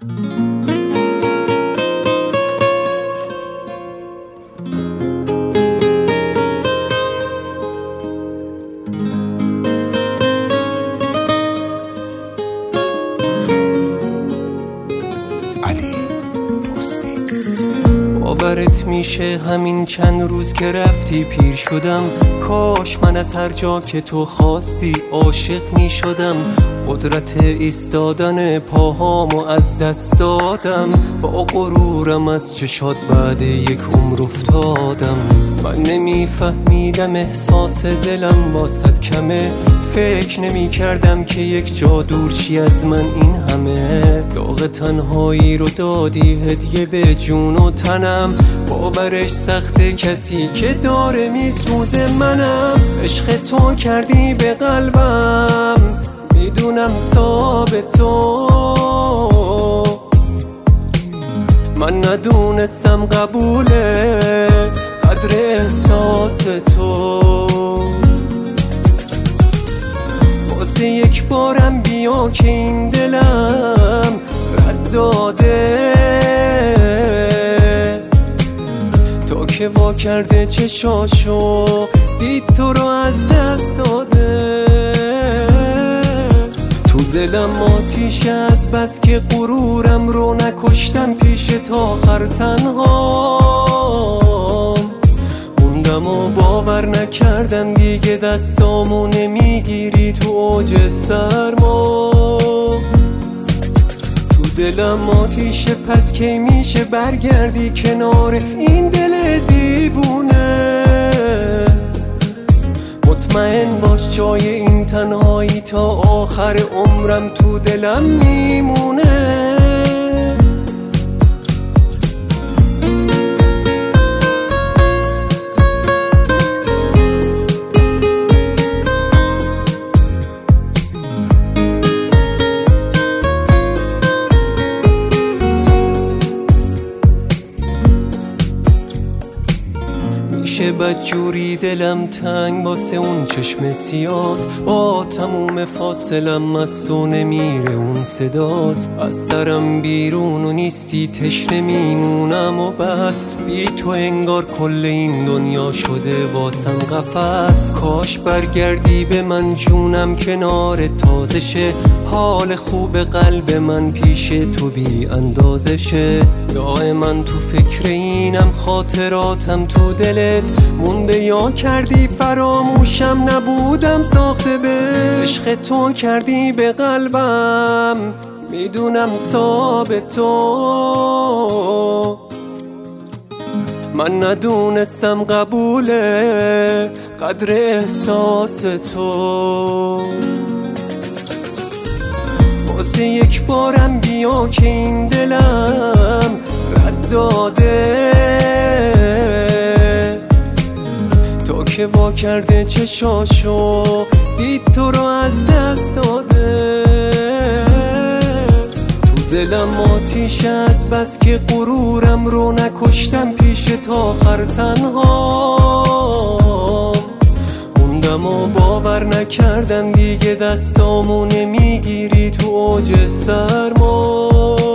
باورت میشه همین چند روز که رفتی پیر شدم، کاش من از هر جا که تو خواستی عاشق میشدم. قدرت ایستادن پاهامو از دست دادم، با غرورم از چشات بعد یک عمر افتادم. من نمیفهمیدم احساس دلم واسط کمه، فکر نمی کردم که یک جا دور چی از من این همه. داغ تنهایی رو دادی هدیه به جون و تنم، باورش سخته کسی که داره میسوزه منم. عشق تو کردی به قلبم، میدونم ثابت تو، من ندونستم قبوله قدر احساس تو. واسه یک بارم بیا که این دلم رد داده، تا که وا کرده چشاشو دید تو رو از دست داده. تو دلم آتیش از بس که غرورم رو نکشتم، پیش تا آخر تنها موندم و باور نکردم دیگه دستامو نمیگیری تو اوج سرما. تو دلم آتیشه پس کی میشه برگردی کنار این دل دیوونه. مطمئن باش جای این تنهایی تا آخر عمرم تو دلم میمونه. میشه بدجوری دلم تنگ واسه اون چشم سیاد، با تموم فاصلم از تو نمیره اون صدات. از سرم بیرون و نیستی تشنه مینونم و بس، بی تو انگار کل این دنیا شده واسم قفس. کاش برگردی به من جونم کنار تازشه، حال خوب قلب من پیش تو بی اندازشه. دائما تو فکر اینم خاطراتم تو دلت مونده، یا کردی فراموشم نبودم ساخته به. عشق تو کردی به قلبم، میدونم ثابت تو، من ندونستم قبوله قدر احساس تو. واسه یک بارم بیا که این دلم رد داده، تا که وا کرده چشاشو دید تو رو از دست داده. تو دلم آتیش از بس که غرورم رو نکشتم، پیش تا آخر تنها موندم و باور نکردم دیگه دستامو نمیگیری تو اوج سرما.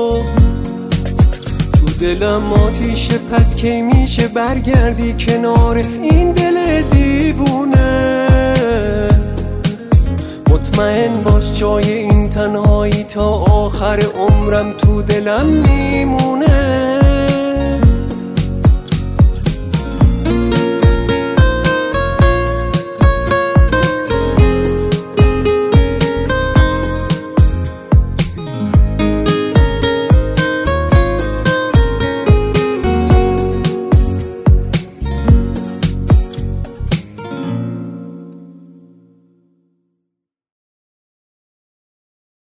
تو دلم آتیشه پس کی میشه برگردی کنار این دل دیوونه. مطمئن باش جای این تنهایی تا آخر عمرم تو دلم میمونه.